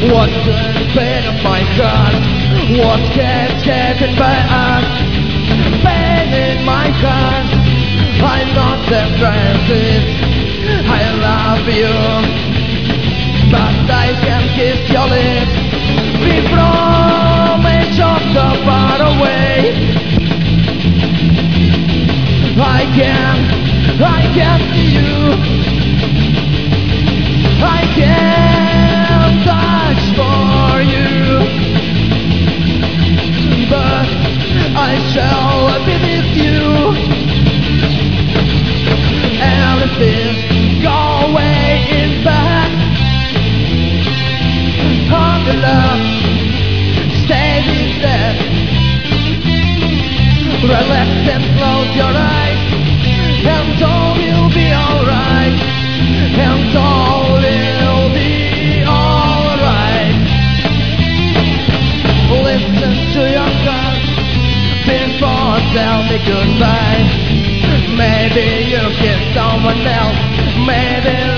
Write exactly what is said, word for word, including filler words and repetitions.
What's the pain of my heart? What gets happened by us? Pain in my heart, I'm not surprised. I love you, but I can't kiss your lips. We from each other so far away. I can't, I can't see you. I can't touch for you, but I shall be with you. Everything's going in back. On the love, stay instead. Relax and close your eyes, and all will be alright. And all will be alright. Listen to your heart before tell me goodbye. Maybe you kiss someone else. Maybe